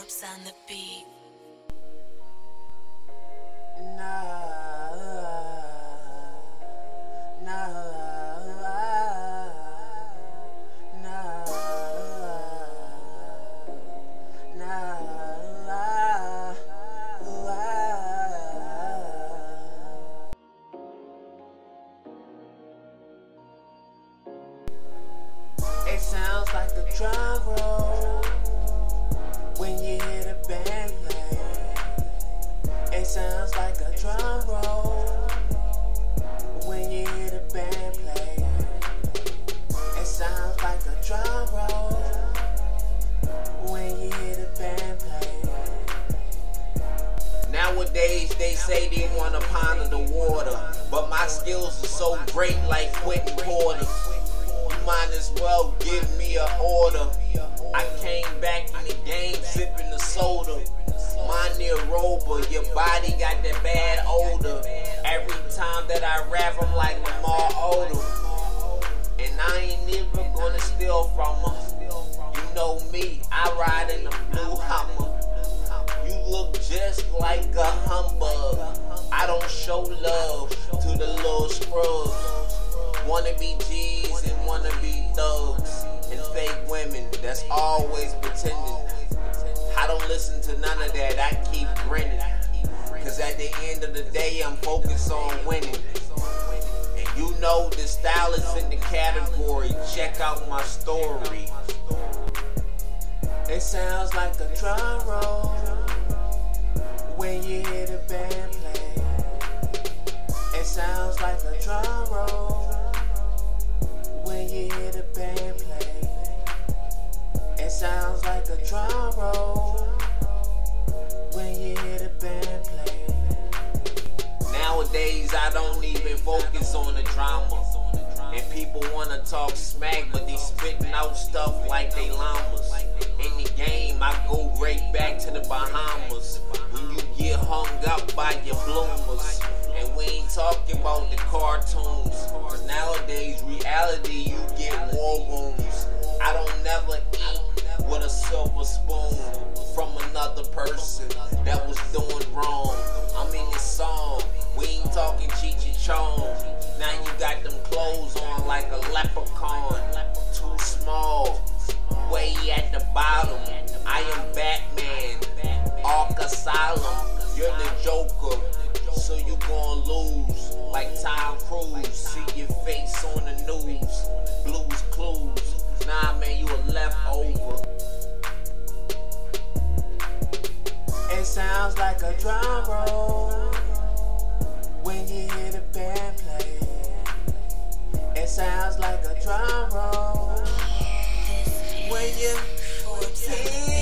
Forbes on the beat. It sounds like a drum roll when you hear the band play. It sounds like a drum roll when you hear the band play. It sounds like a drum roll when you hear the band play. Nowadays they say they want a pound of the water, but my skills are so great like Quentin Porter. Might as well give me an order. I came back in the game sipping the soda. Mine near Rover, your body got that bad odor. Every time that I rap, I'm like Lamar Odom. And I ain't never gonna steal from her. You know me, I ride in a blue Hummer. You look just like a humbug. I don't show love to the little scrubs. Wanna be G's and wanna be thugs and fake women that's always pretending. I don't listen to none of that, I keep grinning. Cause at the end of the day, I'm focused on winning. And you know the style is in the category, check out my story. It sounds like a drum roll when you hear the band play. It sounds like a drum roll when you hear the band play. It sounds like a drum roll when you hear the band play. Nowadays I don't even focus on the drama. And people wanna talk smack, but they spitting out stuff like they llamas. In the game I go right back to the Bahamas. When you get hung up by your bloomers. And we ain't talking about the cartoons, cause nowadays reality you get war wounds. I don't never eat with a silver spoon from another person that was doing wrong. I'm in your song, we ain't talking Cheech and Chong. Now you got them clothes on like a leprechaun. Too small, way at the bottom. I am Batman, Ark Asylum. You're the Joker, so you gon' lose like Tom Cruise. See your face on the news, Blues Clues. Nah man, you a leftover. It sounds like a drum roll when you hear the band play. It sounds like a drum roll when you hear